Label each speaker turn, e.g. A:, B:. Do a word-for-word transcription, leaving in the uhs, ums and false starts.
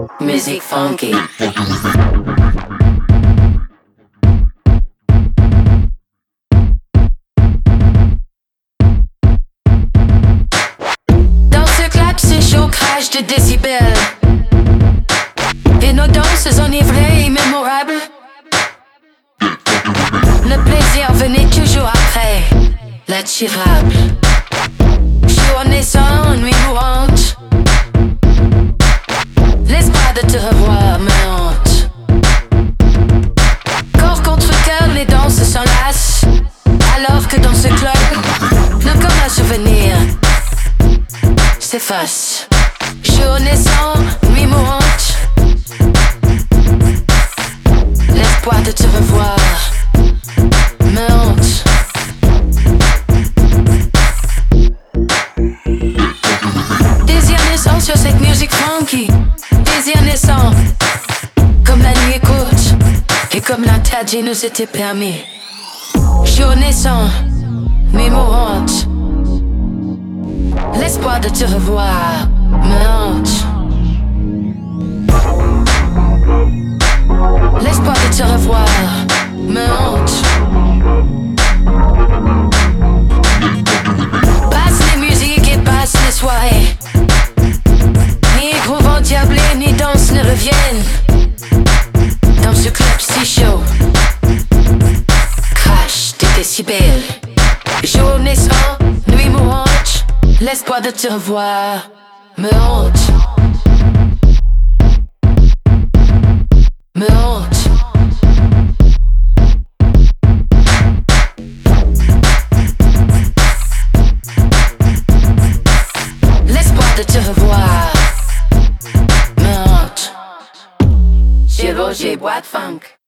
A: Music funky. Dans ce club c'est chaud, crash de décibels. Et nos danses enivrées, immémorables. Le plaisir venait toujours après, l'attirable. Jour naissant, nuit mourante. L'espoir de te revoir me hante. Corps contre cœur, les danses s'enlacent. Alors que dans ce club, le comme un souvenir s'efface. Jour naissant, nuit mourante. L'espoir de te revoir me hante. Désir naissant sur cette musique funky. Désir naissant, comme la nuit est courte et comme l'interdit nous était permis. Jour naissant, nuit mourante. L'espoir de te revoir me hante. L'espoir de te revoir me hante. Passe les musiques et passe les soirées. Ni groove endiablé, ni danse ne reviennent. Dans ce club si chaud, crash des décibels. Jour naissant, nuit mourante. L'espoir de te revoir me hante. Me hante. L'espoir de te revoir me hante. Chez Roger Boîte Funk.